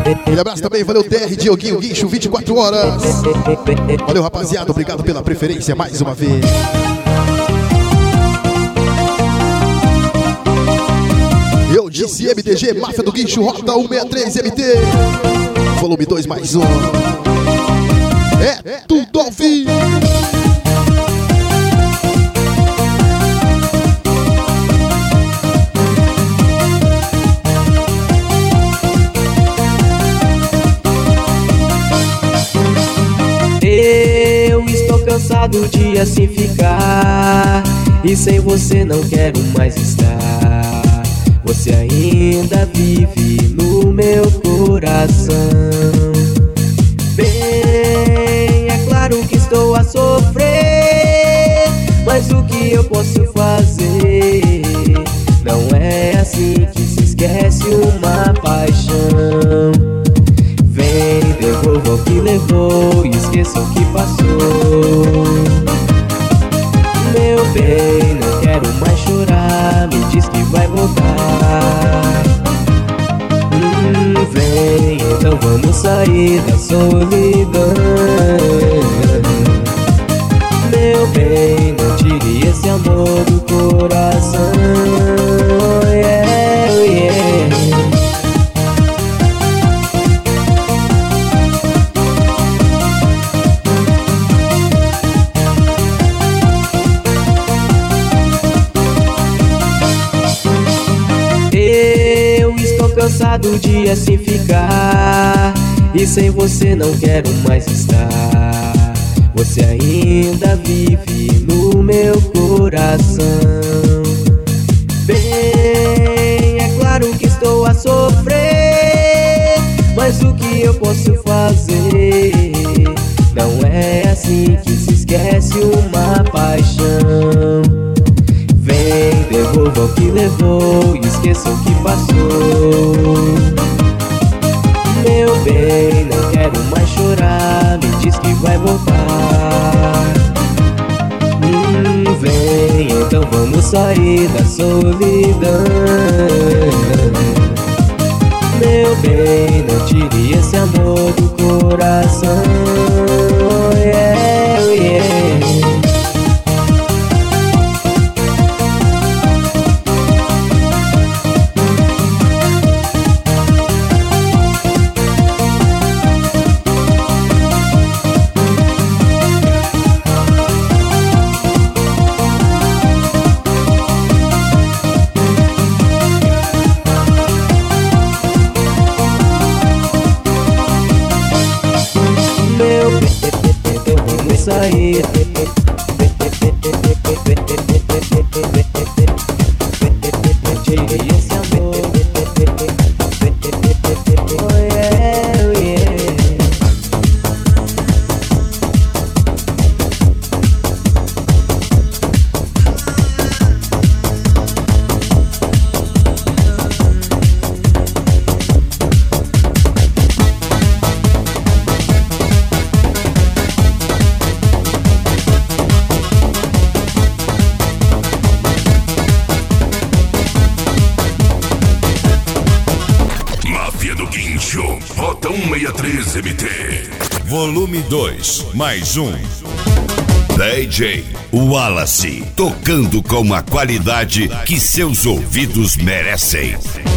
Aquele abraço também, valeu TR, Dioguinho, Guincho, 24 horas. Valeu, rapaziada, obrigado pela preferência mais uma vez. Eu disse MDG, Máfia do Guincho, Rota 163 MT. Volume 2 mais um. É tudo ao fim. Eu estou cansado de assim ficar, e sem você não quero mais estar. Você ainda vive no meu coração. Bem, é claro que estou a sofrer, mas o que eu posso fazer? Não é assim que se esquece uma paixão. Vem, devolva o que levou e esqueça o que passou. Meu bem, não quero mais chorar, me diz que vai voltar. Vem, então vamos sair da solidão. Meu bem, não tire esse amor do coração. Yeah, yeah. Cansado de assim ficar, e sem você não quero mais estar. Você ainda vive no meu coração. Bem, é claro que estou a sofrer, mas o que eu posso fazer? Não é assim que se esquece uma paixão. Vem, devolva o que levou e esqueça o que passou. Meu bem, não quero mais chorar, me diz que vai voltar. Vem, então vamos sair da solidão. Meu bem, não tire esse amor do coração. Yeah, yeah. Sair. Tire esse amor. Oh, yeah, yeah. Rota 163 MT. Volume 2, mais um. DJ Wallace, tocando com a qualidade que seus ouvidos merecem.